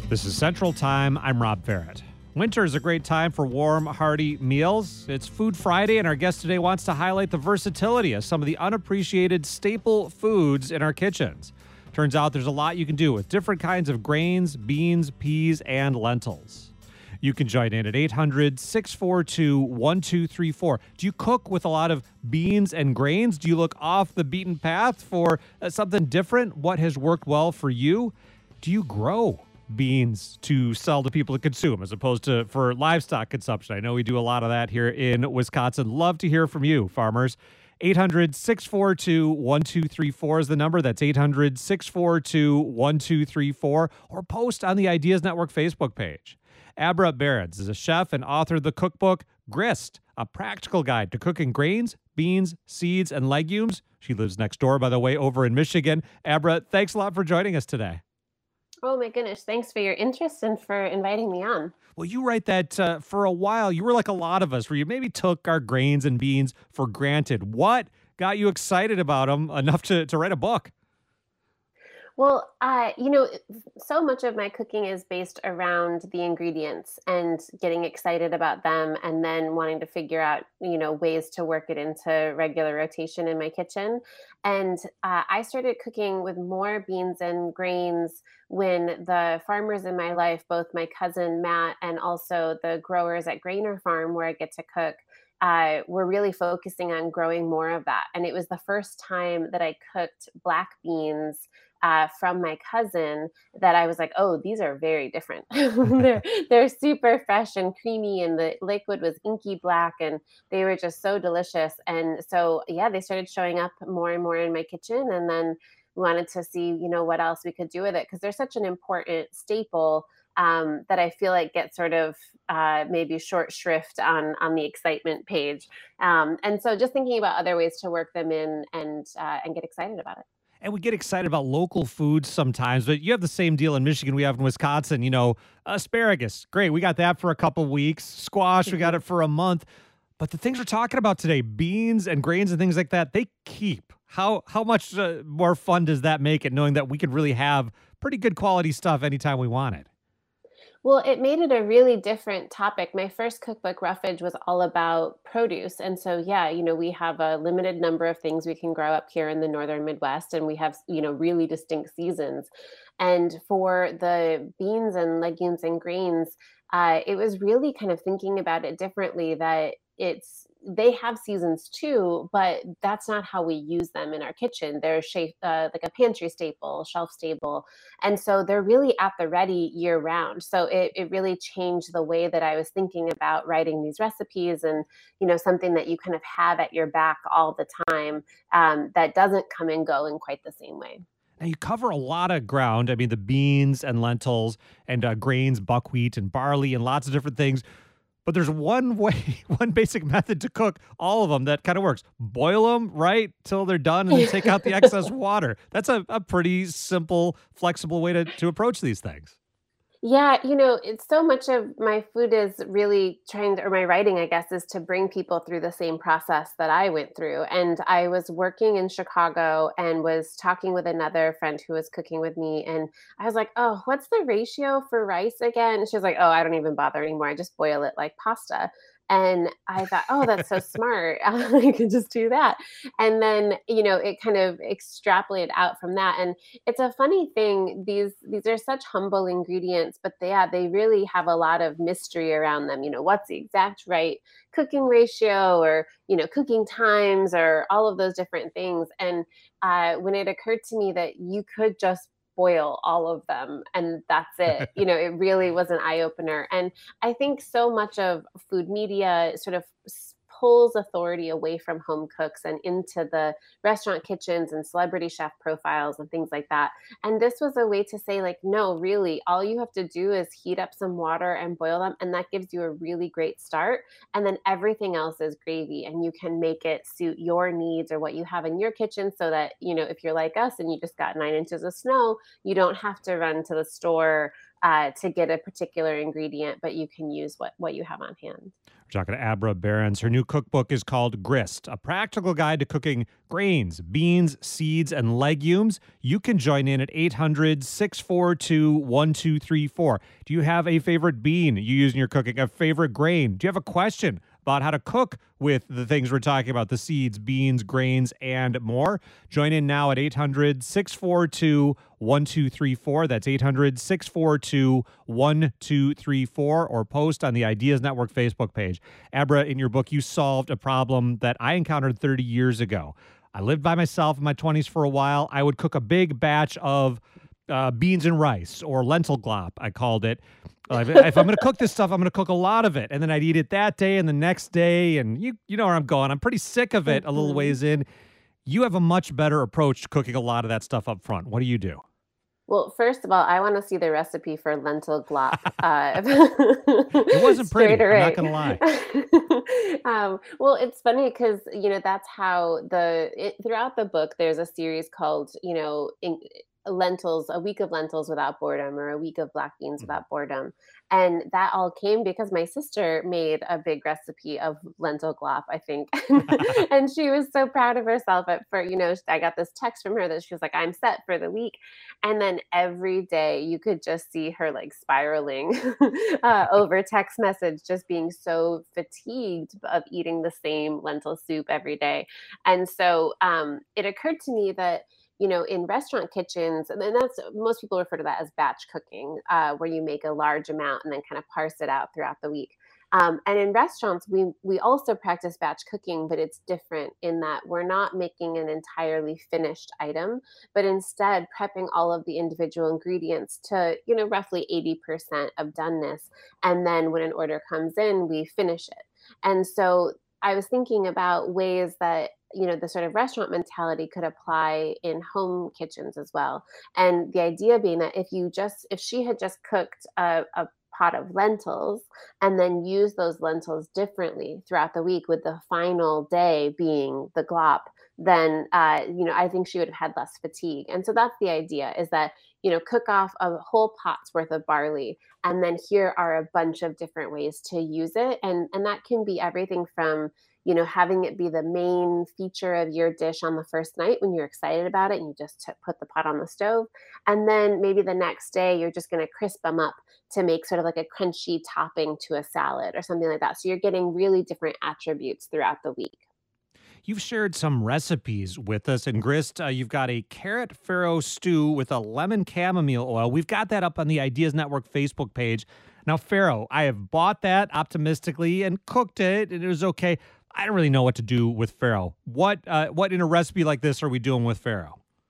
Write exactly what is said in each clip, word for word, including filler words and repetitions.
This is Central Time. I'm Rob Farrett. Winter is a great time for warm, hearty meals. It's Food Friday, and our guest today wants to highlight the versatility of some of the unappreciated staple foods in our kitchens. Turns out there's a lot you can do with different kinds of grains, beans, peas, and lentils. You can join in at eight hundred, six four two, one two three four. Do you cook with a lot of beans and grains? Do you look off the beaten path for uh, something different? What has worked well for you? Do you grow beans to sell to people to consume as opposed to for livestock consumption? I know we do a lot of that here in Wisconsin. Love to hear from you, farmers. eight hundred, six four two, one two three four is the number. That's eight hundred, six four two, one two three four. Or post on the Ideas Network Facebook page. Abra Behrens is a chef and author of the cookbook Grist, a practical guide to cooking grains, beans, seeds, and legumes. She lives next door, by the way, over in Michigan. Abra, thanks a lot for joining us today. Oh my goodness. Thanks for your interest and for inviting me on. Well, you write that uh, for a while, you were like a lot of us, where you maybe took our grains and beans for granted. What got you excited about them enough to, to write a book? Well, uh, you know, so much of my cooking is based around the ingredients and getting excited about them and then wanting to figure out, you know, ways to work it into regular rotation in my kitchen. And uh, I started cooking with more beans and grains when the farmers in my life, both my cousin Matt and also the growers at Grainer Farm, where I get to cook, uh, were really focusing on growing more of that. And it was the first time that I cooked black beans uh, from my cousin that I was like, oh, these are very different. they're, they're super fresh and creamy, and the liquid was inky black, and they were just so delicious. And so, yeah, they started showing up more and more in my kitchen. And then we wanted to see, you know, what else we could do with it, because they're such an important staple um, that I feel like gets sort of uh, maybe short shrift on on the excitement page. Um, and so just thinking about other ways to work them in and uh, and get excited about it. And we get excited about local foods sometimes, but you have the same deal in Michigan we have in Wisconsin. You know, asparagus, great. We got that for a couple weeks. Squash, we got it for a month. But the things we're talking about today, beans and grains and things like that, they keep. How how much uh, more fun does that make it, knowing that we could really have pretty good quality stuff anytime we want it? Well, it made it a really different topic. My first cookbook, Roughage, was all about produce. And so, yeah, you know, we have a limited number of things we can grow up here in the northern Midwest, and we have, you know, really distinct seasons. And for the beans and legumes and grains, uh, it was really kind of thinking about it differently, that it's they have seasons too, but that's not how we use them in our kitchen. They're shaped uh, like a pantry staple, shelf stable. And so they're really at the ready year round. So it, it really changed the way that I was thinking about writing these recipes, and, you know, something that you kind of have at your back all the time, um, that doesn't come and go in quite the same way. Now, you cover a lot of ground. I mean, the beans and lentils and uh, grains, buckwheat and barley and lots of different things. But there's one way, one basic method to cook all of them that kind of works. Boil them right till they're done and then take out the excess water. That's a, a pretty simple, flexible way to, to approach these things. Yeah, you know, it's so much of my food is really trying to, or my writing, I guess, is to bring people through the same process that I went through. And I was working in Chicago and was talking with another friend who was cooking with me. And I was like, oh, what's the ratio for rice again? And she was like, oh, I don't even bother anymore. I just boil it like pasta. And I thought, oh, that's so smart. I could just do that. And then, you know, it kind of extrapolated out from that. And it's a funny thing. These these are such humble ingredients, but they, yeah, they really have a lot of mystery around them. You know, what's the exact right cooking ratio, or, you know, cooking times, or all of those different things. And uh, when it occurred to me that you could just boil all of them and that's it, you know, it really was an eye opener. And I think so much of food media sort of pulls authority away from home cooks and into the restaurant kitchens and celebrity chef profiles and things like that. And this was a way to say, like, no, really, all you have to do is heat up some water and boil them. And that gives you a really great start. And then everything else is gravy, and you can make it suit your needs or what you have in your kitchen, so that, you know, if you're like us and you just got nine inches of snow, you don't have to run to the store uh, to get a particular ingredient, but you can use what, what you have on hand. We're talking to Abra Behrens. Her new cookbook is called Grist, a practical guide to cooking grains, beans, seeds, and legumes. You can join in at eight hundred, six four two, one two three four. Do you have a favorite bean you use in your cooking, a favorite grain? Do you have a question about how to cook with the things we're talking about, the seeds, beans, grains, and more? Join in now at eight hundred, six four two, one two three four. That's eight hundred, six four two, one two three four, or post on the Ideas Network Facebook page. Abra, in your book, you solved a problem that I encountered thirty years ago. I lived by myself in my twenties for a while. I would cook a big batch of uh, beans and rice, or lentil glop, I called it. Uh, if, if I'm going to cook this stuff, I'm going to cook a lot of it. And then I'd eat it that day and the next day. And you you know where I'm going. I'm pretty sick of it a little ways in. You have a much better approach to cooking a lot of that stuff up front. What do you do? Well, first of all, I want to see the recipe for lentil glop. Uh, It wasn't pretty. straight I'm not away. going to lie. um, well, it's funny because you know that's how the it, throughout the book there's a series called you know in, lentils, a week of lentils without boredom, or a week of black beans Mhm. without boredom, and that all came because my sister made a big recipe of lentil glop, I think, and she was so proud of herself. At for you know, I got this text from her that she was like, "I'm set for the week," and then every day you could just see her like spiraling uh, over text message, just being so fatigued of eating the same lentil soup every day. And so um, it occurred to me that you know in restaurant kitchens, and then that's most people refer to that as batch cooking, uh, where you make a large amount and then kind of parse it out throughout the week. Um, and in restaurants, we we also practice batch cooking, but it's different in that we're not making an entirely finished item, but instead prepping all of the individual ingredients to, you know, roughly eighty percent of doneness. And then when an order comes in, we finish it. And so I was thinking about ways that, you know, the sort of restaurant mentality could apply in home kitchens as well. And the idea being that if you just, if she had just cooked a, a pot of lentils and then use those lentils differently throughout the week, with the final day being the glop, then uh, you know I think she would have had less fatigue. And so that's the idea: is that you know cook off a whole pot's worth of barley, and then here are a bunch of different ways to use it, and and that can be everything from you know having it be the main feature of your dish on the first night when you're excited about it and you just t- put the pot on the stove, and then maybe the next day you're just going to crisp them up to make sort of like a crunchy topping to a salad or something like that. So you're getting really different attributes throughout the week. You've shared some recipes with us in Grist. Uh, you've got a carrot farro stew with a lemon chamomile oil. We've got that up on the Ideas Network Facebook page. Now, farro, I have bought that optimistically and cooked it, and it was okay. I don't really know what to do with farro. What, uh, what in a recipe like this are we doing with farro?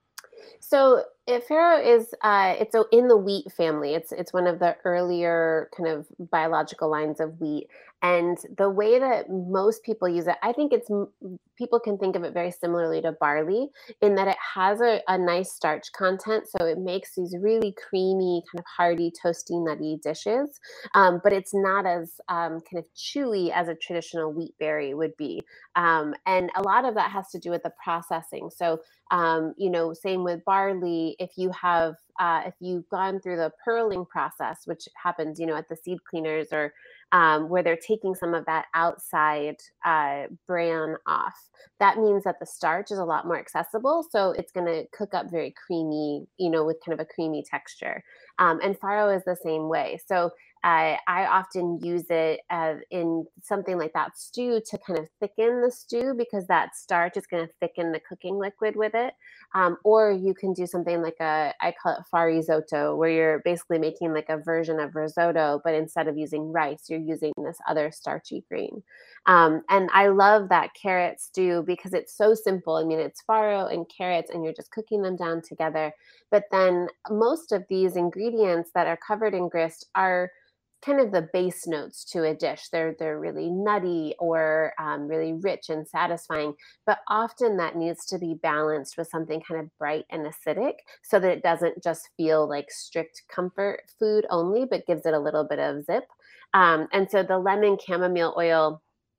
So if farro is uh, it's a, in the wheat family. It's it's one of the earlier kind of biological lines of wheat. And the way that most people use it, I think it's m- people can think of it very similarly to barley in that it has a, a nice starch content, so it makes these really creamy, kind of hearty, toasty, nutty dishes. Um, but it's not as um, kind of chewy as a traditional wheat berry would be. Um, and a lot of that has to do with the processing. So um, you know, same with barley. If you have, uh, if you've gone through the pearling process, which happens, you know, at the seed cleaners, or um, where they're taking some of that outside uh, bran off, that means that the starch is a lot more accessible. So it's going to cook up very creamy, you know, with kind of a creamy texture. Um, and farro is the same way. So I, I often use it uh, in something like that stew to kind of thicken the stew, because that starch is going to thicken the cooking liquid with it. Um, or you can do something like a, I call it far risotto, where you're basically making like a version of risotto, but instead of using rice, you're using this other starchy grain. Um, and I love that carrot stew because it's so simple. I mean, it's farro and carrots, and you're just cooking them down together. But then most of these ingredients that are covered in grist are kind of the base notes to a dish. They're they're really nutty, or um, really rich and satisfying, but often that needs to be balanced with something kind of bright and acidic, so that it doesn't just feel like strict comfort food only, but gives it a little bit of zip. Um, and so the lemon chamomile oil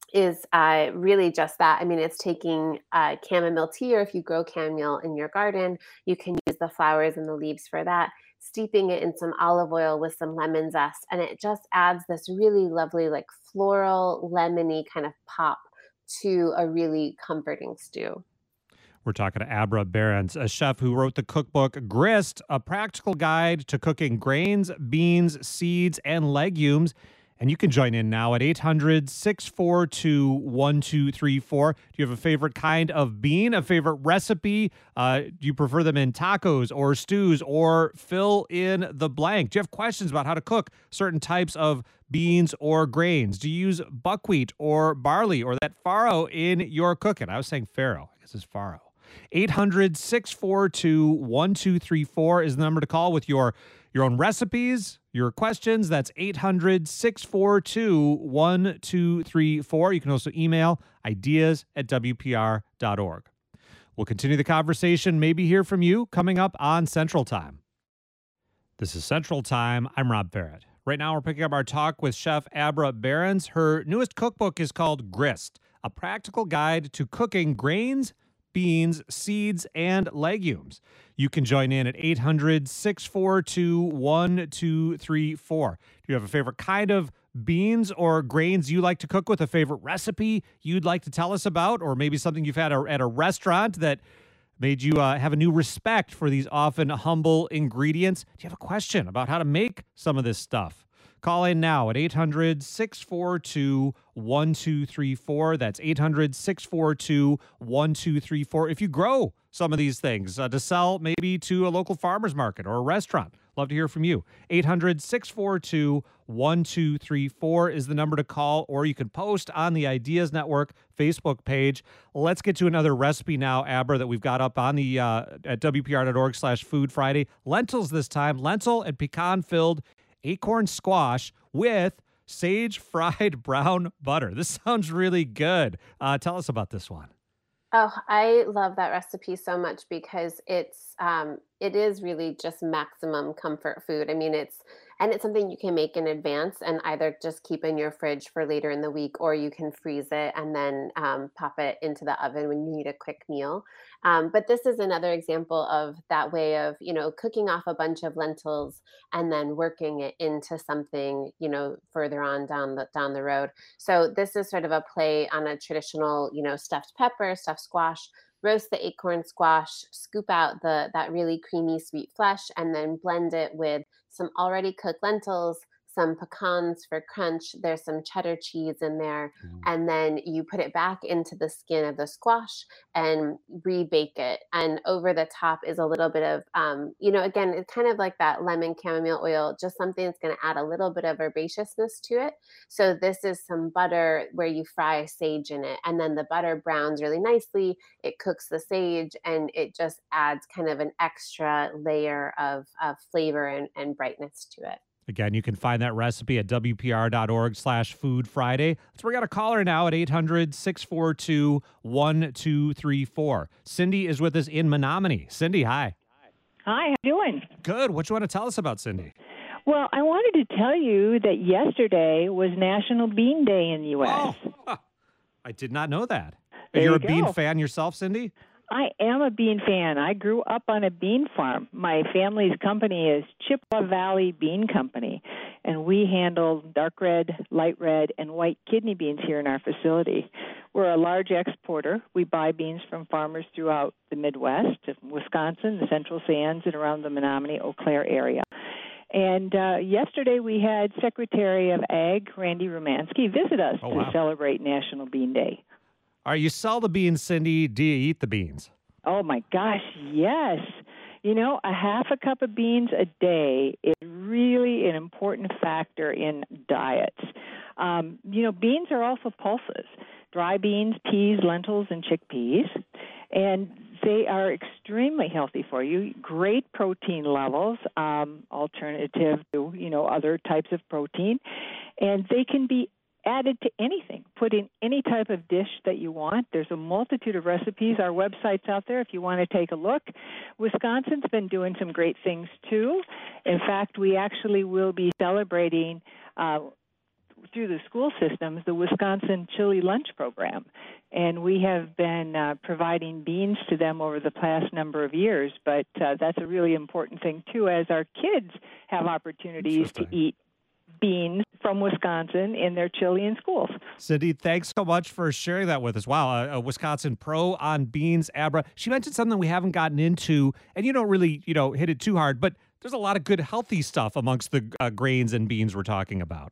is uh, really just that. I mean, it's taking uh, chamomile tea, or if you grow chamomile in your garden, you can use the flowers and the leaves for that, steeping it in some olive oil with some lemon zest. And it just adds this really lovely, like floral, lemony kind of pop to a really comforting stew. We're talking to Abra Behrens, a chef who wrote the cookbook Grist, a practical guide to cooking grains, beans, seeds, and legumes. And you can join in now at eight hundred, six four two, one two three four. Do you have a favorite kind of bean, a favorite recipe? Uh, do you prefer them in tacos or stews, or fill in the blank? Do you have questions about how to cook certain types of beans or grains? Do you use buckwheat or barley or that farro in your cooking? I was saying farro. I guess it's farro. eight hundred, six four two, one two three four is the number to call with your your own recipes, your questions. That's eight hundred, six four two, one two three four. You can also email ideas at w p r dot org. We'll continue the conversation, maybe hear from you coming up on Central Time. This is Central Time. I'm Rob Barrett. Right now, we're picking up our talk with Chef Abra Behrens. Her newest cookbook is called Grist, a practical guide to cooking grains, beans, seeds, and legumes. You can join in at eight hundred, six four two, one two three four. Do you have a favorite kind of beans or grains you like to cook with, a favorite recipe you'd like to tell us about, or maybe something you've had a, at a restaurant that made you uh, have a new respect for these often humble ingredients? Do you have a question about how to make some of this stuff? Call in now at eight hundred, six four two, one two three four. That's eight hundred, six four two, one two three four. If you grow some of these things uh, to sell maybe to a local farmer's market or a restaurant, love to hear from you. eight hundred, six four two, one two three four is the number to call, or you can post on the Ideas Network Facebook page. Let's get to another recipe now, Abra, that we've got up on the uh, at w p r dot org slash food Friday. Lentils this time, lentil and pecan-filled acorn squash with sage fried brown butter. This sounds really good. Uh, tell us about this one. Oh, I love that recipe so much because it's um, it is really just maximum comfort food. I mean, it's and it's something you can make in advance and either just keep in your fridge for later in the week, or you can freeze it and then um, pop it into the oven when you need a quick meal. Um, but this is another example of that way of, you know, cooking off a bunch of lentils and then working it into something, you know, further on down the down the road. So this is sort of a play on a traditional, you know, stuffed pepper, stuffed squash. Roast the acorn squash, scoop out the that really creamy sweet flesh, and then blend it with some already cooked lentils, some pecans for crunch. There's some cheddar cheese in there, Mm. and then you put it back into the skin of the squash and rebake it. And over the top is a little bit of, um, you know, again, it's kind of like that lemon chamomile oil, just something that's going to add a little bit of herbaceousness to it. So this is some butter where you fry sage in it, and then the butter browns really nicely. It cooks the sage, and it just adds kind of an extra layer of, of flavor and, and brightness to it. Again, you can find that recipe at w p r dot org slash food Friday. Let's bring out a caller now at eight hundred, six four two, one two three four. Cindy is with us in Menominee. Cindy, hi. Hi, how you doing? Good. What you want to tell us about, Cindy? Well, I wanted to tell you that yesterday was National Bean Day in the U S. Oh, huh. I did not know that. There You're you a bean go. fan yourself, Cindy? I am a bean fan. I grew up on a bean farm. My family's company is Chippewa Valley Bean Company, and we handle dark red, light red, and white kidney beans here in our facility. We're a large exporter. We buy beans from farmers throughout the Midwest, Wisconsin, the Central Sands, and around the Menominee, Eau Claire area. And uh, yesterday we had Secretary of Ag, Randy Romansky, visit us Oh, to wow. celebrate National Bean Day. All right, you sell the beans, Cindy. Do you eat the beans? Oh, my gosh, yes. You know, a half a cup of beans a day is really an important factor in diets. Um, you know, beans are also pulses. Dry beans, peas, lentils, and chickpeas. And they are extremely healthy for you. Great protein levels, um, alternative to, you know, other types of protein. And they can be added to anything, put in any type of dish that you want. There's a multitude of recipes. Our website's out there if you want to take a look. Wisconsin's been doing some great things, too. In fact, we actually will be celebrating uh, through the school systems the Wisconsin Chili Lunch Program. And we have been uh, providing beans to them over the past number of years. But uh, that's a really important thing, too, as our kids have opportunities to eat beans from Wisconsin in their chili in schools. Cindy, thanks so much for sharing that with us. Wow, a, a Wisconsin pro on beans, Abra. She mentioned something we haven't gotten into, and you don't really, you know, hit it too hard, but there's a lot of good healthy stuff amongst the uh, grains and beans we're talking about.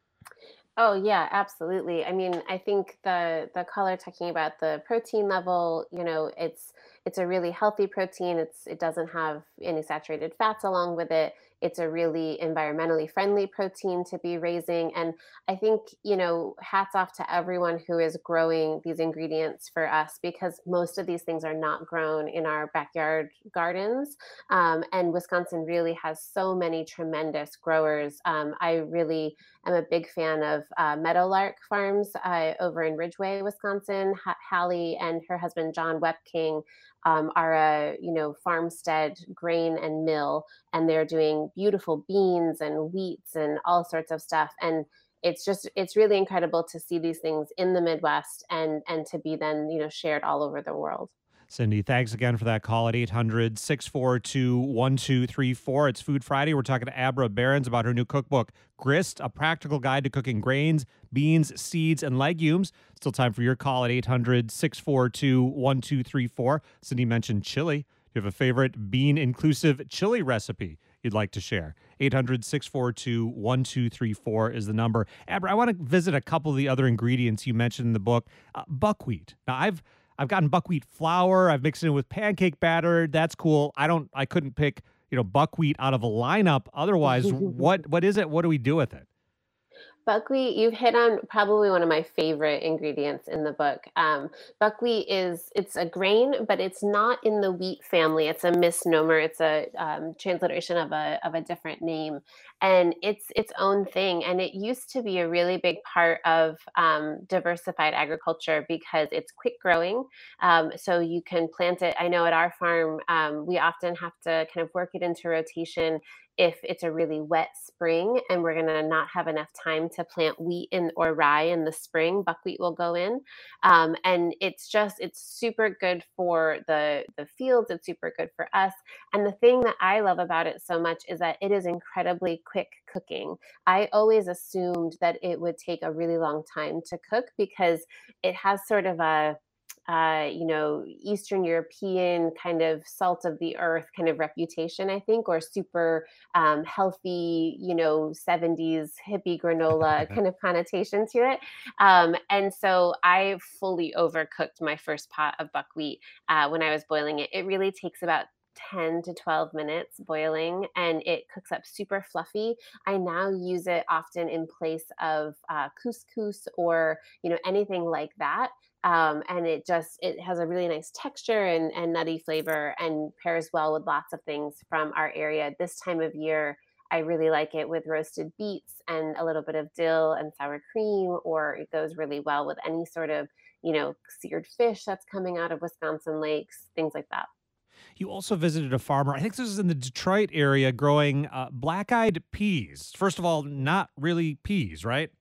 Oh yeah, absolutely. I mean, I think the the caller talking about the protein level, you know, it's it's a really healthy protein. It's it doesn't have any saturated fats along with it. It's a really environmentally friendly protein to be raising. And I think, you know, hats off to everyone who is growing these ingredients for us because most of these things are not grown in our backyard gardens. Um, and Wisconsin really has so many tremendous growers. Um, I really am a big fan of uh, Meadowlark Farms uh, over in Ridgeway, Wisconsin. Ha- Hallie and her husband, John Wepking, um, are a, you know, farmstead grain and mill, and they're doing beautiful beans and wheats and all sorts of stuff. And it's just, it's really incredible to see these things in the Midwest and, and to be then, you know, shared all over the world. Cindy, thanks again for that call at eight hundred, six four two, one two three four. It's Food Friday. We're talking to Abra Behrens about her new cookbook, Grist, a practical guide to cooking grains, beans, seeds, and legumes. Still time for your call at eight hundred, six four two, one two three four. Cindy mentioned chili. Do you have a favorite bean-inclusive chili recipe you'd like to share? eight hundred, six four two, one two three four is the number. Abra, I want to visit a couple of the other ingredients you mentioned in the book. Uh, buckwheat. Now, I've I've gotten buckwheat flour. I've mixed it in with pancake batter. That's cool. I don't. I couldn't pick, you know, buckwheat out of a lineup. Otherwise, what what is it? What do we do with it? Buckwheat, you've hit on probably one of my favorite ingredients in the book. Um, buckwheat is it's a grain, but it's not in the wheat family. It's a misnomer. It's a um, transliteration of a of a different name, and it's its own thing. And it used to be a really big part of um, diversified agriculture because it's quick growing. Um, so you can plant it. I know at our farm, um, we often have to kind of work it into rotation if it's a really wet spring and we're going to not have enough time to plant wheat in or rye in the spring, buckwheat will go in. Um, and it's just, it's super good for the, the fields. It's super good for us. And the thing that I love about it so much is that it is incredibly quick cooking. I always assumed that it would take a really long time to cook because it has sort of a, uh, you know, Eastern European kind of salt of the earth kind of reputation, I think, or super um, healthy, you know, seventies hippie granola kind of connotation to it. Um, and so I fully overcooked my first pot of buckwheat uh, when I was boiling it. It really takes about ten to twelve minutes boiling and it cooks up super fluffy. I now use it often in place of uh, couscous or, you know, anything like that. Um, and it just it has a really nice texture and, and nutty flavor and pairs well with lots of things from our area. This time of year, I really like it with roasted beets and a little bit of dill and sour cream, or it goes really well with any sort of, you know, seared fish that's coming out of Wisconsin lakes, things like that. You also visited a farmer, I think this is in the Detroit area, growing uh, black-eyed peas. First of all, not really peas, right?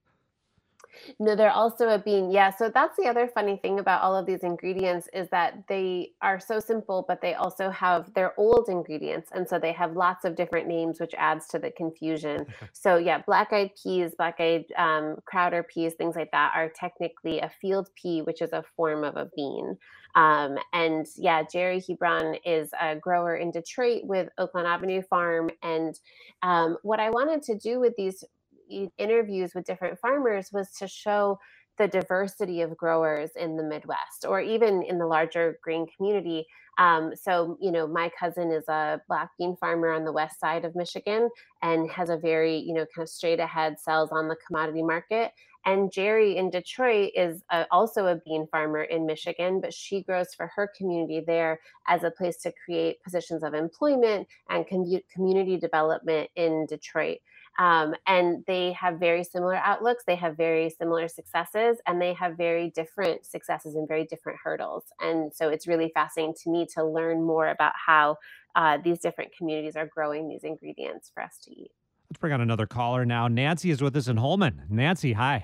No, they're also a bean. Yeah, so that's the other funny thing about all of these ingredients is that they are so simple, but they also have their old ingredients. And so they have lots of different names, which adds to the confusion. So yeah, black-eyed peas, black-eyed um, Crowder peas, things like that are technically a field pea, which is a form of a bean. Um, and yeah, Jerry Hebron is a grower in Detroit with Oakland Avenue Farm. And um, what I wanted to do with these e- interviews with different farmers was to show the diversity of growers in the Midwest or even in the larger grain community. Um, so, you know, my cousin is a black bean farmer on the west side of Michigan and has a very, you know, kind of straight ahead sells on the commodity market. And Jerry in Detroit is uh also a bean farmer in Michigan, but she grows for her community there as a place to create positions of employment and commu- community development in Detroit. Um, and they have very similar outlooks, they have very similar successes, and they have very different successes and very different hurdles. And so it's really fascinating to me to learn more about how uh, these different communities are growing these ingredients for us to eat. Let's bring on another caller now. Nancy is with us in Holman. Nancy, hi.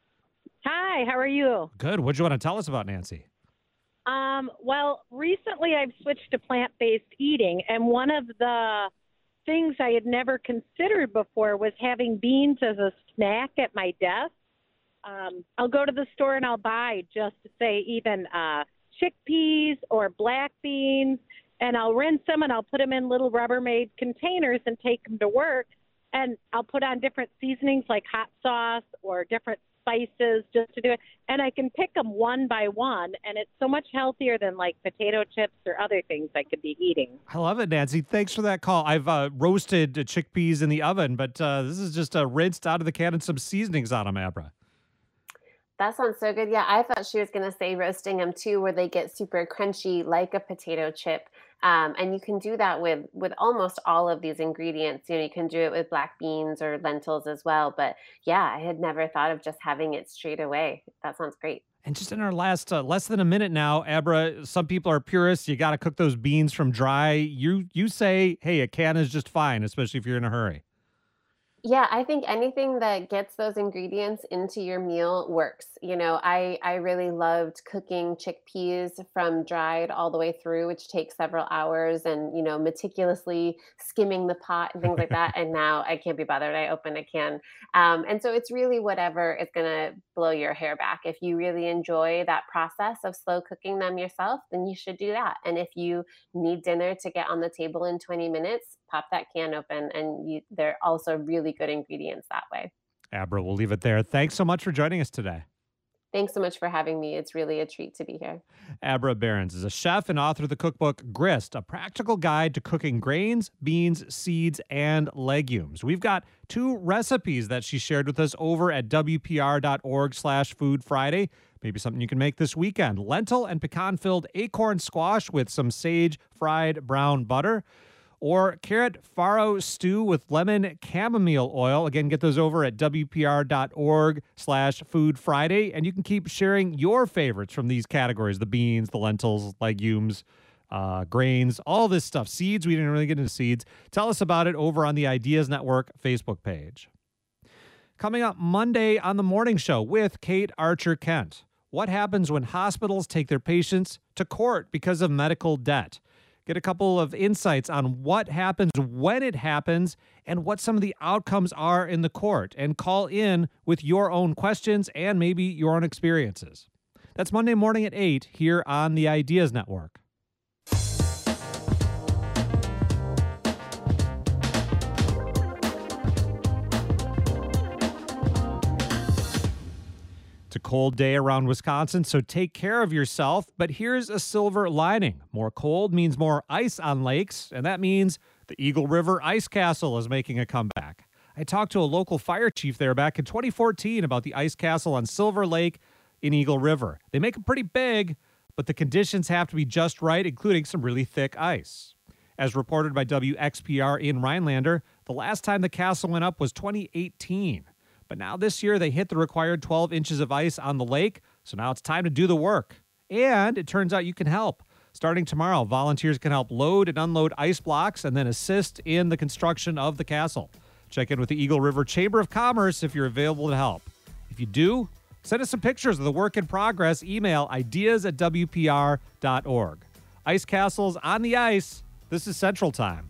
Hi, how are you? Good. What do you want to tell us about, Nancy? Um, well, recently I've switched to plant-based eating, and one of the things I had never considered before was having beans as a snack at my desk. Um, I'll go to the store and I'll buy just to say even uh, chickpeas or black beans, and I'll rinse them and I'll put them in little Rubbermaid containers and take them to work, and I'll put on different seasonings like hot sauce or different spices just to do it, and I can pick them one by one, and it's so much healthier than like potato chips or other things I could be eating. I love it, Nancy. Thanks for that call. I've uh, roasted chickpeas in the oven, but uh, this is just uh, rinsed out of the can and some seasonings on them, Abra. That sounds so good. Yeah, I thought she was going to say roasting them too, where they get super crunchy like a potato chip. Um, and you can do that with with almost all of these ingredients. You know, you can do it with black beans or lentils as well. But yeah, I had never thought of just having it straight away. That sounds great. And just in our last uh, less than a minute now, Abra, some people are purists. You got to cook those beans from dry. You you say, hey, a can is just fine, especially if you're in a hurry. Yeah, I think anything that gets those ingredients into your meal works. You know, I I really loved cooking chickpeas from dried all the way through, which takes several hours, and you know, meticulously skimming the pot and things like that. And now I can't be bothered. I open a can, um, and so it's really whatever is gonna blow your hair back. If you really enjoy that process of slow cooking them yourself, then you should do that. And if you need dinner to get on the table in twenty minutes, pop that can open, and you, they're also really good ingredients that way. Abra, we'll leave it there. Thanks so much for joining us today. Thanks so much for having me. It's really a treat to be here. Abra Behrens is a chef and author of the cookbook Grist, a practical guide to cooking grains, beans, seeds, and legumes. We've got two recipes that she shared with us over at W P R dot org slash Food Friday. Maybe something you can make this weekend. Lentil and pecan-filled acorn squash with some sage fried brown butter, or carrot farro stew with lemon chamomile oil. Again, get those over at W P R dot org slash Food Friday. And you can keep sharing your favorites from these categories: the beans, the lentils, legumes, uh, grains, all this stuff. Seeds, we didn't really get into seeds. Tell us about it over on the Ideas Network Facebook page. Coming up Monday on the morning show with Kate Archer Kent. What happens when hospitals take their patients to court because of medical debt? Get a couple of insights on what happens when it happens and what some of the outcomes are in the court, and call in with your own questions and maybe your own experiences. That's Monday morning at eight here on the Ideas Network. It's a cold day around Wisconsin, so take care of yourself. But here's a silver lining. More cold means more ice on lakes, and that means the Eagle River Ice Castle is making a comeback. I talked to a local fire chief there back in twenty fourteen about the ice castle on Silver Lake in Eagle River. They make them pretty big, but the conditions have to be just right, including some really thick ice. As reported by W X P R in Rhinelander, the last time the castle went up was twenty eighteen. But now this year, they hit the required twelve inches of ice on the lake, so now it's time to do the work. And it turns out you can help. Starting tomorrow, volunteers can help load and unload ice blocks and then assist in the construction of the castle. Check in with the Eagle River Chamber of Commerce if you're available to help. If you do, send us some pictures of the work in progress. Email ideas at W P R dot org. Ice castles on the ice. This is Central Time.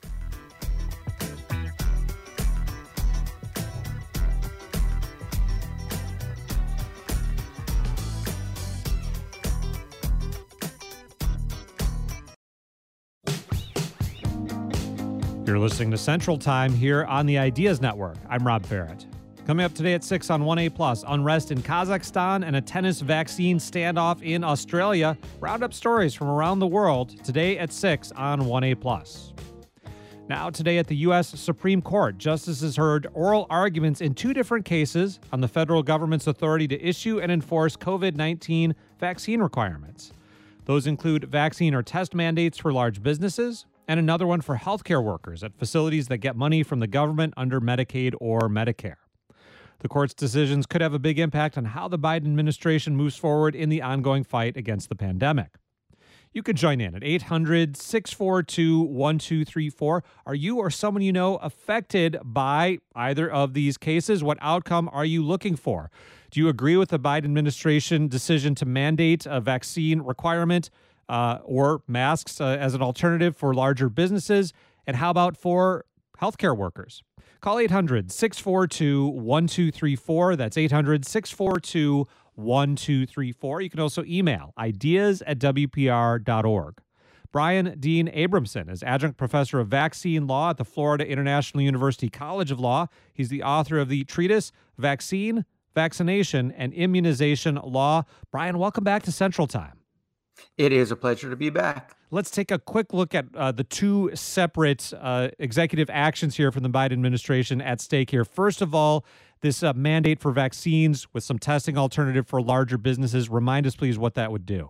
You're listening to Central Time here on the Ideas Network. I'm Rob Barrett. Coming up today at six on one A plus, unrest in Kazakhstan and a tennis vaccine standoff in Australia. Roundup stories from around the world today at six on one A plus. Now today at the U S Supreme Court, justices heard oral arguments in two different cases on the federal government's authority to issue and enforce COVID nineteen vaccine requirements. Those include vaccine or test mandates for large businesses, and another one for healthcare workers at facilities that get money from the government under Medicaid or Medicare. The court's decisions could have a big impact on how the Biden administration moves forward in the ongoing fight against the pandemic. You can join in at eight hundred, six four two, one two three four. Are you or someone you know affected by either of these cases? What outcome are you looking for? Do you agree with the Biden administration decision to mandate a vaccine requirement uh, or masks uh, as an alternative for larger businesses? And how about for healthcare workers? Call eight hundred, six four two, one two three four. That's eight hundred, six four two, one two three four. You can also email ideas at w p r dot org. Brian Dean Abramson is adjunct professor of vaccine law at the Florida International University College of Law. He's the author of the treatise Vaccine, Vaccination, and Immunization Law. Brian, welcome back to Central Time. It is a pleasure to be back. Let's take a quick look at uh, the two separate uh, executive actions here from the Biden administration at stake here. First of all, this uh, mandate for vaccines with some testing alternative for larger businesses. Remind us, please, what that would do.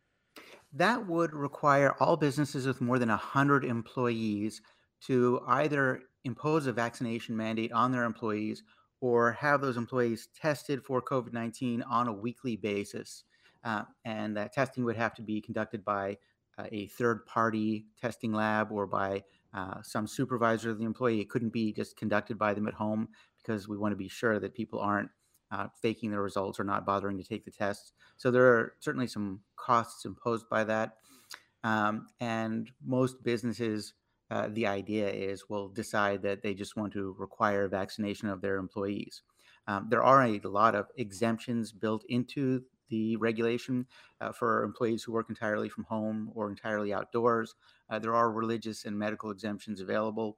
That would require all businesses with more than one hundred employees to either impose a vaccination mandate on their employees or have those employees tested for COVID nineteen on a weekly basis. Uh, and that testing would have to be conducted by uh, a third-party testing lab or by uh, some supervisor of the employee. It couldn't be just conducted by them at home because we want to be sure that people aren't uh, faking their results or not bothering to take the tests. So there are certainly some costs imposed by that. Um, and most businesses, uh, the idea is, will decide that they just want to require vaccination of their employees. Um, there are a lot of exemptions built into the regulation uh, for employees who work entirely from home or entirely outdoors. Uh, there are religious and medical exemptions available,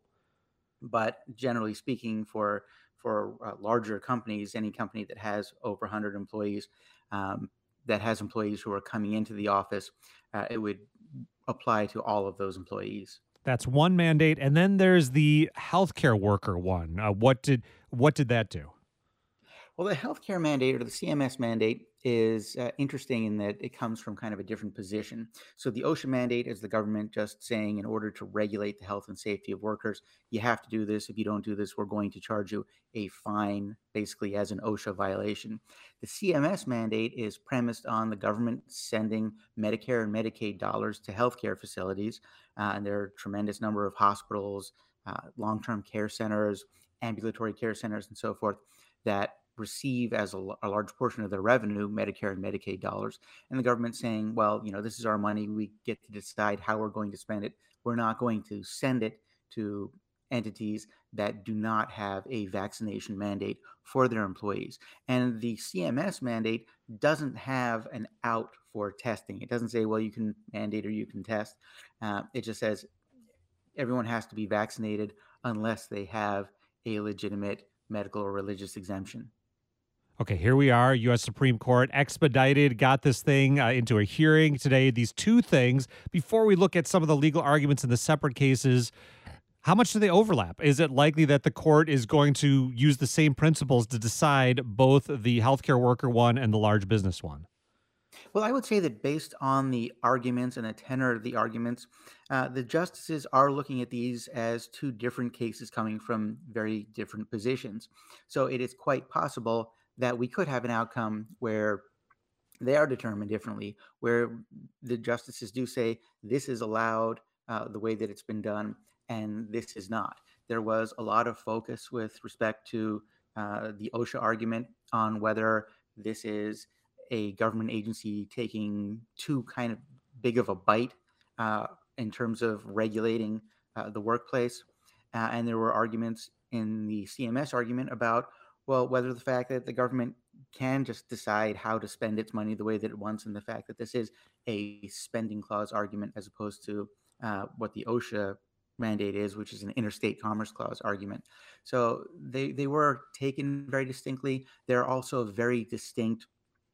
but generally speaking, for for uh, larger companies, any company that has over one hundred employees, um, that has employees who are coming into the office, uh, it would apply to all of those employees. That's one mandate, and then there's the healthcare worker one. Uh, what did what did that do? Well, the healthcare mandate or the C M S mandate is uh, interesting in that it comes from kind of a different position. So the OSHA mandate is the government just saying, in order to regulate the health and safety of workers, you have to do this. If you don't do this, we're going to charge you a fine, basically as an OSHA violation. The C M S mandate is premised on the government sending Medicare and Medicaid dollars to healthcare facilities. Uh, and there are a tremendous number of hospitals, uh, long-term care centers, ambulatory care centers, and so forth that receive as a, a large portion of their revenue Medicare and Medicaid dollars, and the government saying, well, you know, this is our money. We get to decide how we're going to spend it. We're not going to send it to entities that do not have a vaccination mandate for their employees. And the C M S mandate doesn't have an out for testing. It doesn't say, well, you can mandate or you can test. Uh, it just says everyone has to be vaccinated unless they have a legitimate medical or religious exemption. Okay, here we are. U S Supreme Court expedited, got this thing uh, into a hearing today. These two things. Before we look at some of the legal arguments in the separate cases, how much do they overlap? Is it likely that the court is going to use the same principles to decide both the healthcare worker one and the large business one? Well, I would say that based on the arguments and the tenor of the arguments, uh, the justices are looking at these as two different cases coming from very different positions. So it is quite possible that we could have an outcome where they are determined differently, where the justices do say this is allowed uh, the way that it's been done, and this is not. There was a lot of focus with respect to uh, the OSHA argument on whether this is a government agency taking too kind of big of a bite uh, in terms of regulating uh, the workplace. Uh, and there were arguments in the C M S argument about, well, whether the fact that the government can just decide how to spend its money the way that it wants, and the fact that this is a spending clause argument as opposed to uh, what the OSHA mandate is, which is an interstate commerce clause argument. So they, they were taken very distinctly. There are also very distinct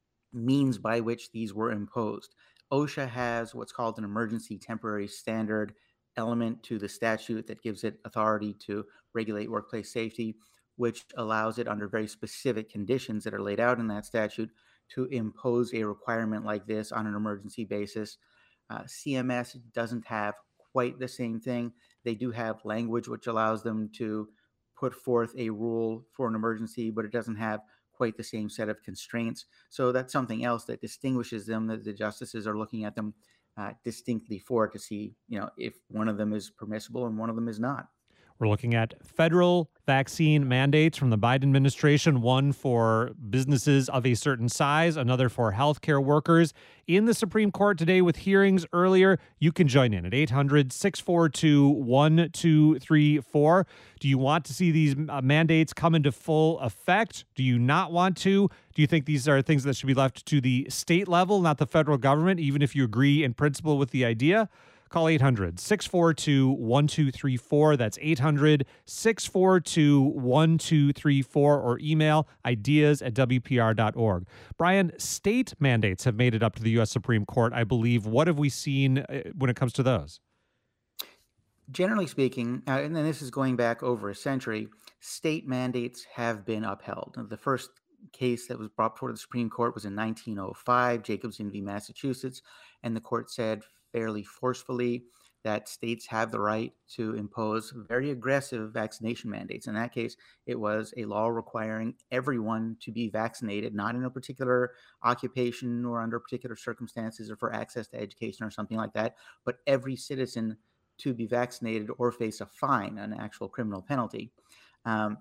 means by which these were imposed. OSHA has what's called an emergency temporary standard element to the statute that gives it authority to regulate workplace safety, which allows it under very specific conditions that are laid out in that statute to impose a requirement like this on an emergency basis. Uh, C M S doesn't have quite the same thing. They do have language which allows them to put forth a rule for an emergency, but it doesn't have quite the same set of constraints. So that's something else that distinguishes them, that the justices are looking at them uh, distinctly for to see, you know, if one of them is permissible and one of them is not. We're looking at federal vaccine mandates from the Biden administration, one for businesses of a certain size, another for healthcare workers. In the Supreme Court today with hearings earlier, you can join in at eight hundred, six four two, one two three four. Do you want to see these uh, mandates come into full effect? Do you not want to? Do you think these are things that should be left to the state level, not the federal government, even if you agree in principle with the idea? Call eight hundred, six four two, one two three four. That's eight hundred, six four two, one two three four, or email ideas at W P R dot org. Brian, state mandates have made it up to the U S Supreme Court, I believe. What have we seen uh, when it comes to those? Generally speaking, uh, and then this is going back over a century, state mandates have been upheld. The first case that was brought before the Supreme Court was in nineteen oh five, Jacobson v. Massachusetts, and the court said fairly forcefully that states have the right to impose very aggressive vaccination mandates. In that case, it was a law requiring everyone to be vaccinated, not in a particular occupation or under particular circumstances or for access to education or something like that, but every citizen to be vaccinated or face a fine, an actual criminal penalty. Um,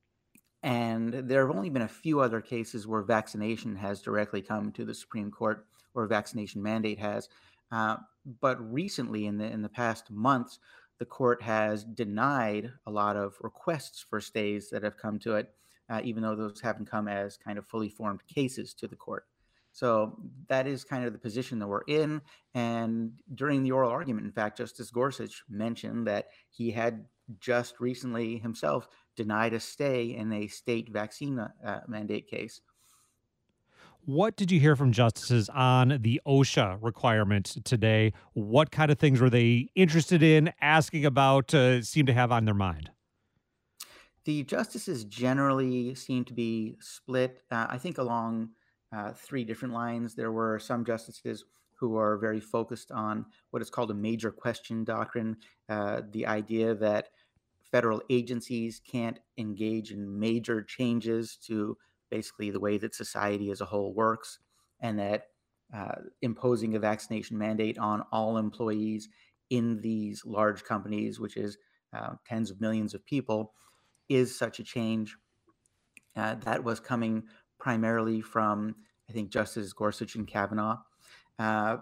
and there have only been a few other cases where vaccination has directly come to the Supreme Court, or a vaccination mandate has. Uh, but recently, in the in the past months, the court has denied a lot of requests for stays that have come to it, uh, even though those haven't come as kind of fully formed cases to the court. So that is kind of the position that we're in. And during the oral argument, in fact, Justice Gorsuch mentioned that he had just recently himself denied a stay in a state vaccine uh, mandate case. What did you hear from justices on the OSHA requirement today? What kind of things were they interested in, asking about, uh, seem to have on their mind? The justices generally seem to be split, uh, I think, along uh, three different lines. There were some justices who are very focused on what is called a major question doctrine, uh, the idea that federal agencies can't engage in major changes to basically the way that society as a whole works, and that uh, imposing a vaccination mandate on all employees in these large companies, which is uh, tens of millions of people, is such a change. Uh, that was coming primarily from, I think, Justice Gorsuch and Kavanaugh. Uh,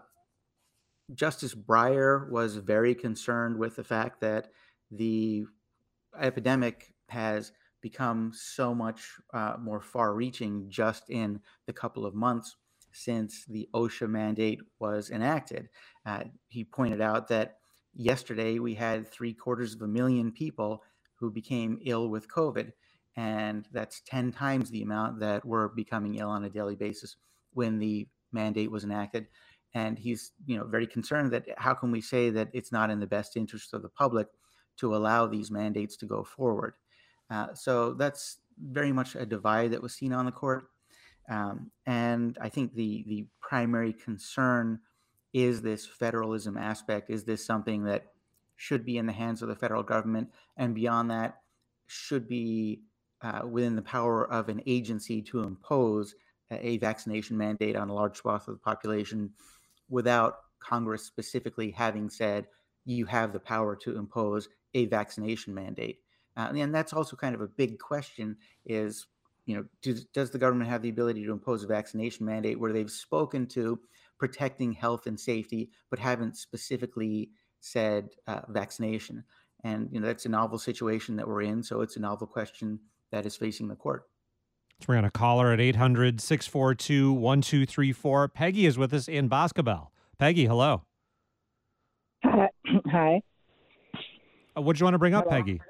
Justice Breyer was very concerned with the fact that the epidemic has become so much uh, more far-reaching just in the couple of months since the OSHA mandate was enacted. Uh, he pointed out that yesterday we had three quarters of a million people who became ill with COVID, and that's ten times the amount that were becoming ill on a daily basis when the mandate was enacted. And he's, you know, very concerned that how can we say that it's not in the best interest of the public to allow these mandates to go forward? Uh, so that's very much a divide that was seen on the court. Um, and I think the the primary concern is this federalism aspect. Is this something that should be in the hands of the federal government? And beyond that, should be uh, within the power of an agency to impose a, a vaccination mandate on a large swath of the population without Congress specifically having said, you have the power to impose a vaccination mandate. Uh, and that's also kind of a big question is, you know, does, does the government have the ability to impose a vaccination mandate where they've spoken to protecting health and safety, but haven't specifically said uh, vaccination? And, you know, that's a novel situation that we're in. So it's a novel question that is facing the court. So we're going to call her at eight hundred, six four two, one two three four. Peggy is with us in Boscobel. Peggy, hello. Hi. Hi. Uh, what do you want to bring up, Hello. Peggy?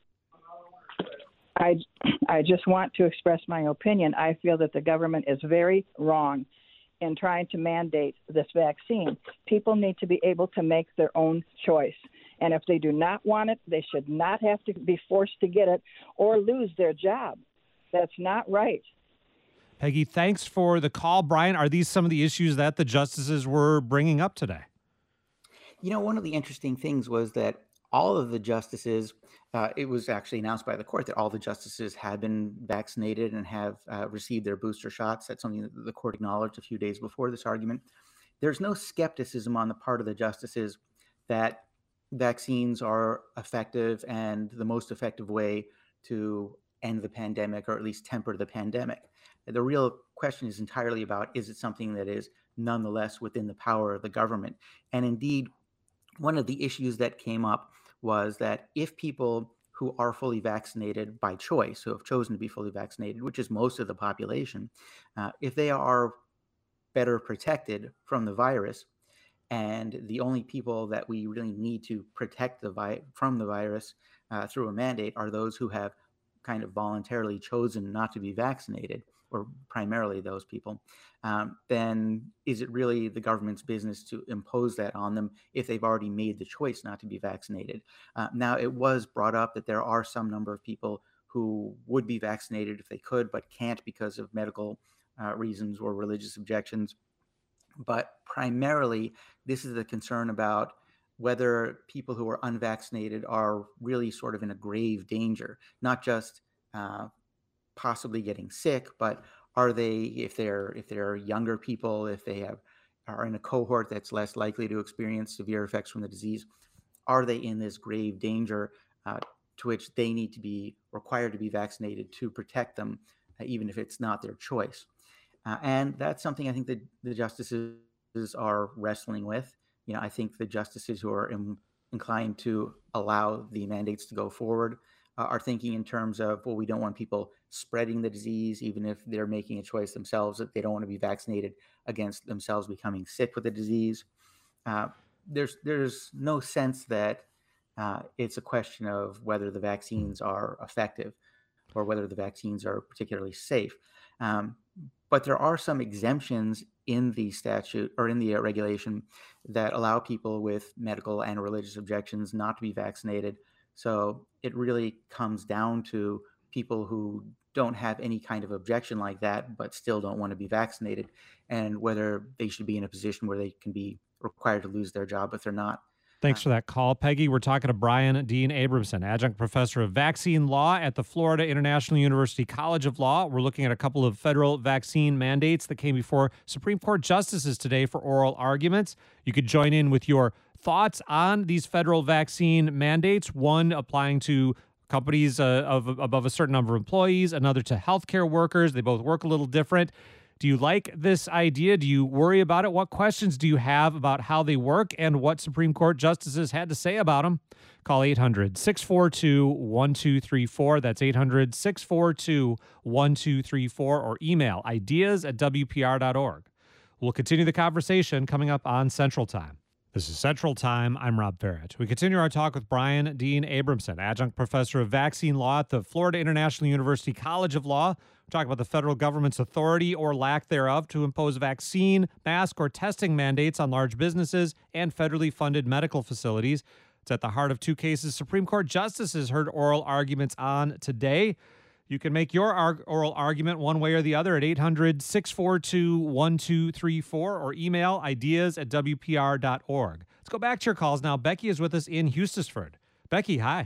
I, I just want to express my opinion. I feel that the government is very wrong in trying to mandate this vaccine. People need to be able to make their own choice. And if they do not want it, they should not have to be forced to get it or lose their job. That's not right. Peggy, thanks for the call. Brian, are these some of the issues that the justices were bringing up today? You know, one of the interesting things was that all of the justices, uh, it was actually announced by the court that all the justices had been vaccinated and have uh, received their booster shots. That's something that the court acknowledged a few days before this argument. there's no skepticism on the part of the justices that vaccines are effective and the most effective way to end the pandemic, or at least temper the pandemic. The real question is entirely about, is it something that is nonetheless within the power of the government? And indeed, one of the issues that came up was that if people who are fully vaccinated by choice, who have chosen to be fully vaccinated, which is most of the population, uh, if they are better protected from the virus, and the only people that we really need to protect the vi- from the virus uh, through a mandate are those who have kind of voluntarily chosen not to be vaccinated, or primarily those people, um, then is it really the government's business to impose that on them if they've already made the choice not to be vaccinated? Uh, now, it was brought up that there are some number of people who would be vaccinated if they could, but can't because of medical uh, reasons or religious objections. But primarily, this is the concern about whether people who are unvaccinated are really sort of in a grave danger, not just uh, possibly getting sick, but are they, if they're if they're younger people, if they have are in a cohort that's less likely to experience severe effects from the disease, are they in this grave danger uh, to which they need to be required to be vaccinated to protect them, uh, even if it's not their choice? Uh, and that's something I think that the justices are wrestling with. You know, I think the justices who are in, inclined to allow the mandates to go forward uh, are thinking in terms of, well, we don't want people spreading the disease, even if they're making a choice themselves that they don't want to be vaccinated against themselves becoming sick with the disease. Uh, there's there's no sense that uh, it's a question of whether the vaccines are effective or whether the vaccines are particularly safe. Um, but there are some exemptions in the statute or in the uh, regulation that allow people with medical and religious objections not to be vaccinated. So it really comes down to people who don't have any kind of objection like that, but still don't want to be vaccinated, and whether they should be in a position where they can be required to lose their job if they're not. Thanks for that call, Peggy. We're talking to Brian Dean Abramson, adjunct professor of vaccine law at the Florida International University College of Law. We're looking at a couple of federal vaccine mandates that came before Supreme Court justices today for oral arguments. You could join in with your thoughts on these federal vaccine mandates, one applying to companies uh, of above a certain number of employees, another to healthcare workers. They both work a little different. Do you like this idea? Do you worry about it? What questions do you have about how they work and what Supreme Court justices had to say about them? Call eight hundred, six four two, one two three four. That's eight hundred, six four two, one two three four, or email ideas at w p r dot org. We'll continue the conversation coming up on Central Time. This is Central Time. I'm Rob Barrett. We continue our talk with Brian Dean Abramson, adjunct professor of vaccine law at the Florida International University College of Law. We're talking about the federal government's authority or lack thereof to impose vaccine, mask, or testing mandates on large businesses and federally funded medical facilities. It's at the heart of two cases Supreme Court justices heard oral arguments on today. You can make your arg- oral argument one way or the other at eight hundred, six four two, one two three four or email ideas at w p r dot org. Let's go back to your calls now. Becky is with us in Eustisford. Becky, hi.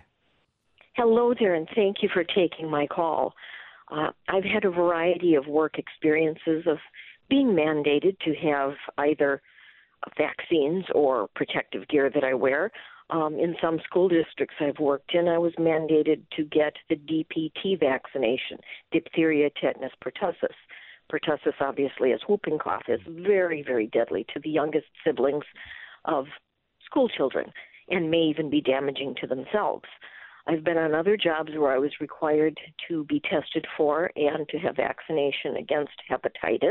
Hello there, and thank you for taking my call. Uh, I've had a variety of work experiences of being mandated to have either vaccines or protective gear that I wear. Um, in some school districts I've worked in, I was mandated to get the D P T vaccination, diphtheria, tetanus, pertussis. Pertussis, obviously, as whooping cough, is very, very deadly to the youngest siblings of school children and may even be damaging to themselves. I've been on other jobs where I was required to be tested for and to have vaccination against hepatitis.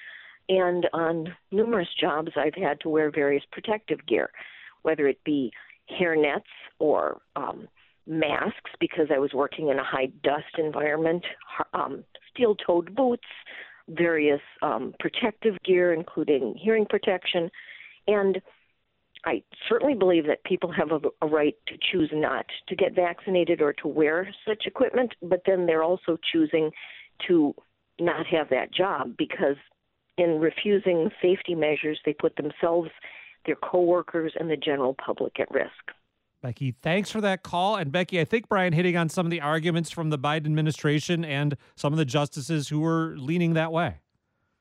And on numerous jobs, I've had to wear various protective gear, whether it be hair nets or um, masks because I was working in a high dust environment, um, steel-toed boots, various um, protective gear, including hearing protection. And I certainly believe that people have a, a right to choose not to get vaccinated or to wear such equipment, but then they're also choosing to not have that job because in refusing safety measures, they put themselves, their coworkers, and the general public at risk. Becky, thanks for that call. And Becky, I think Brian hitting on some of the arguments from the Biden administration and some of the justices who were leaning that way.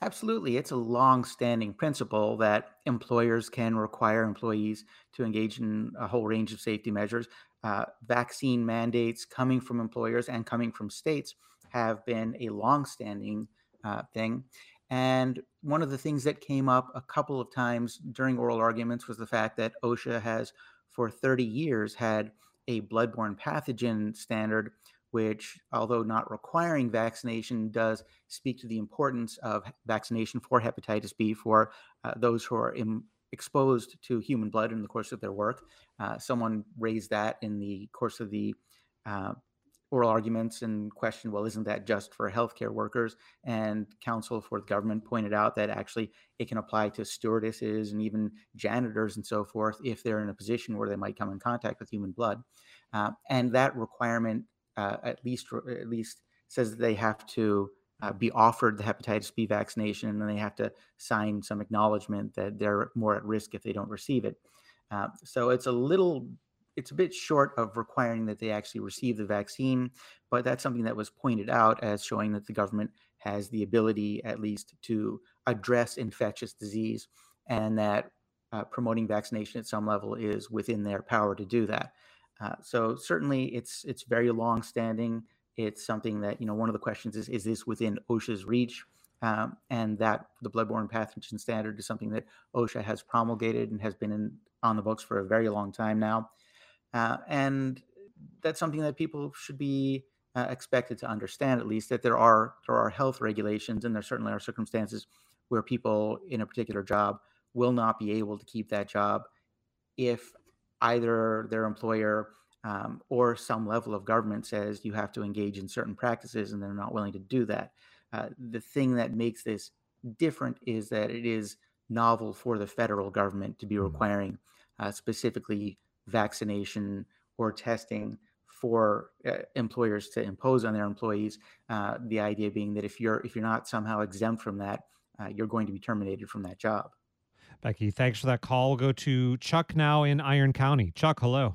Absolutely. It's a long-standing principle that employers can require employees to engage in a whole range of safety measures. Uh, vaccine mandates coming from employers and coming from states have been a long-standing uh, thing. And one of the things that came up a couple of times during oral arguments was the fact that OSHA has, for thirty years, had a bloodborne pathogen standard, which, although not requiring vaccination, does speak to the importance of vaccination for hepatitis B for uh, those who are im- exposed to human blood in the course of their work. Uh, someone raised that in the course of the uh, oral arguments and questioned, well, isn't that just for healthcare workers? And counsel for the government pointed out that actually it can apply to stewardesses and even janitors and so forth if they're in a position where they might come in contact with human blood. Uh, and that requirement uh, at least at least says that they have to uh, be offered the hepatitis B vaccination, and then they have to sign some acknowledgement that they're more at risk if they don't receive it. Uh, so it's a little, it's a bit short of requiring that they actually receive the vaccine, but that's something that was pointed out as showing that the government has the ability, at least, to address infectious disease, and that uh, promoting vaccination at some level is within their power to do that. Uh, so certainly, it's it's very long standing. It's something that, you know, one of the questions is, is this within OSHA's reach? Um, and that the bloodborne pathogen standard is something that OSHA has promulgated and has been in, on the books for a very long time now. Uh, and that's something that people should be uh, expected to understand, at least, that there are there are health regulations, and there certainly are circumstances where people in a particular job will not be able to keep that job if either their employer um, or some level of government says you have to engage in certain practices and they're not willing to do that. Uh, the thing that makes this different is that it is novel for the federal government to be requiring uh, specifically vaccination or testing for uh, employers to impose on their employees. Uh, the idea being that if you're if you're not somehow exempt from that, uh, you're going to be terminated from that job. Becky, thanks for that call. We'll go to Chuck now in Iron County. Chuck, hello.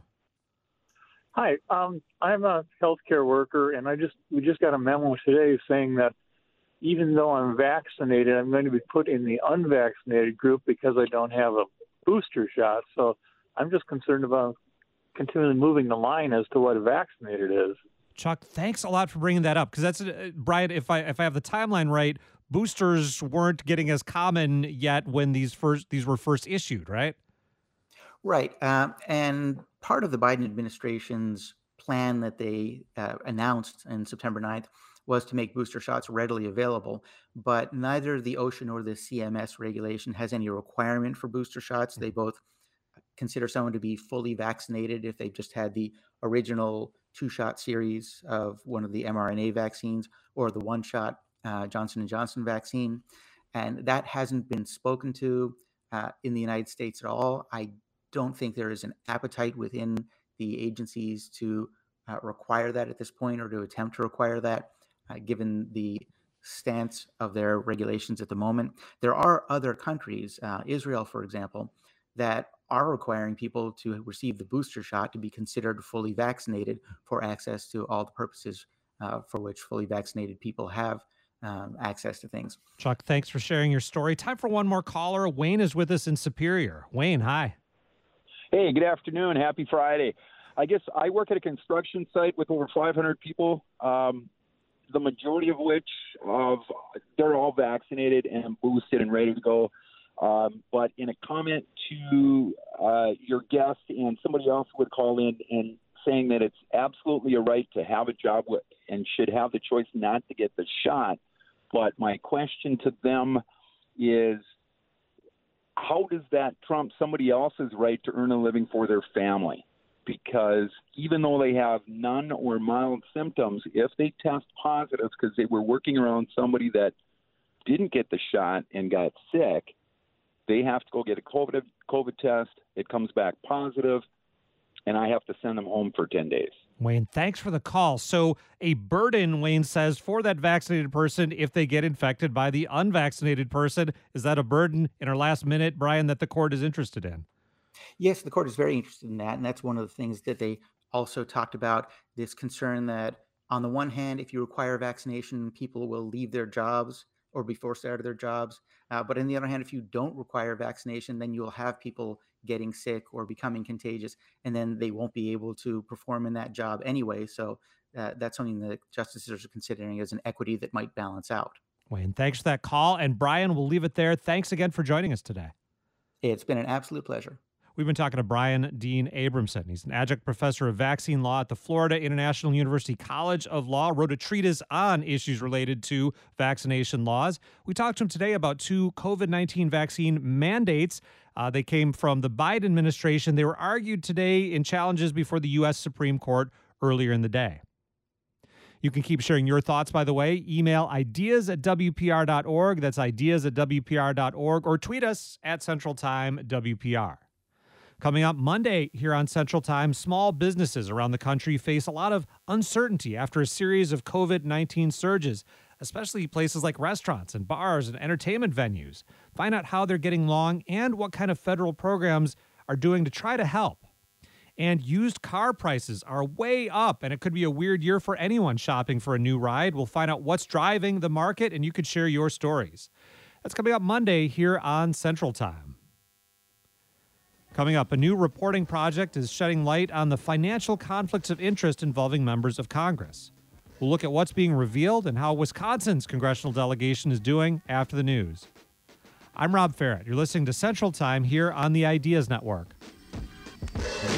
Hi, um, I'm a healthcare worker, and I just we just got a memo today saying that even though I'm vaccinated, I'm going to be put in the unvaccinated group because I don't have a booster shot. So I'm just concerned about continually moving the line as to what a vaccinated is. Chuck, thanks a lot for bringing that up, because that's uh, Brian. If I if I have the timeline right, boosters weren't getting as common yet when these first these were first issued, right? Right. Um, and part of the Biden administration's plan that they uh, announced on September ninth was to make booster shots readily available. But neither the OSHA nor the C M S regulation has any requirement for booster shots. They both consider someone to be fully vaccinated if they've just had the original two-shot series of one of the mRNA vaccines or the one-shot uh, Johnson and Johnson vaccine. And that hasn't been spoken to uh, in the United States at all. I don't think there is an appetite within the agencies to uh, require that at this point, or to attempt to require that, uh, given the stance of their regulations at the moment. There are other countries, uh, Israel, for example, that are requiring people to receive the booster shot to be considered fully vaccinated for access to all the purposes uh, for which fully vaccinated people have um, access to things. Chuck, thanks for sharing your story. Time for one more caller. Wayne is with us in Superior. Wayne, hi. Hey, good afternoon. Happy Friday. I guess I work at a construction site with over five hundred people, um, the majority of which of they're all vaccinated and boosted and ready to go. Um, but in a comment to uh, your guest and somebody else would call in and saying that it's absolutely a right to have a job with, and should have the choice not to get the shot. But my question to them is, how does that trump somebody else's right to earn a living for their family? Because even though they have none or mild symptoms, if they test positive because they were working around somebody that didn't get the shot and got sick, they have to go get a COVID, COVID test. It comes back positive, and I have to send them home for ten days. Wayne, thanks for the call. So a burden, Wayne says, for that vaccinated person if they get infected by the unvaccinated person. Is that a burden in our last minute, Brian, that the court is interested in? Yes, the court is very interested in that. And that's one of the things that they also talked about, this concern that on the one hand, if you require vaccination, people will leave their jobs or be forced out of their jobs. Uh, but on the other hand, if you don't require vaccination, then you'll have people getting sick or becoming contagious, and then they won't be able to perform in that job anyway. So uh, that's something that justices are considering as an equity that might balance out. Wayne, thanks for that call. And Brian, we'll leave it there. Thanks again for joining us today. It's been an absolute pleasure. We've been talking to Brian Dean Abramson. He's an adjunct professor of vaccine law at the Florida International University College of Law, wrote a treatise on issues related to vaccination laws. We talked to him today about two COVID nineteen vaccine mandates. Uh, they came from the Biden administration. They were argued today in challenges before the U S Supreme Court earlier in the day. You can keep sharing your thoughts, by the way. Email ideas at W P R dot org. That's ideas at W P R dot org. Or tweet us at Central Time W P R. Coming up Monday here on Central Time, small businesses around the country face a lot of uncertainty after a series of COVID nineteen surges, especially places like restaurants and bars and entertainment venues. Find out how they're getting along and what kind of federal programs are doing to try to help. And used car prices are way up, and it could be a weird year for anyone shopping for a new ride. We'll find out what's driving the market, and you could share your stories. That's coming up Monday here on Central Time. Coming up, a new reporting project is shedding light on the financial conflicts of interest involving members of Congress. We'll look at what's being revealed and how Wisconsin's congressional delegation is doing after the news. I'm Rob Ferret. You're listening to Central Time here on the Ideas Network.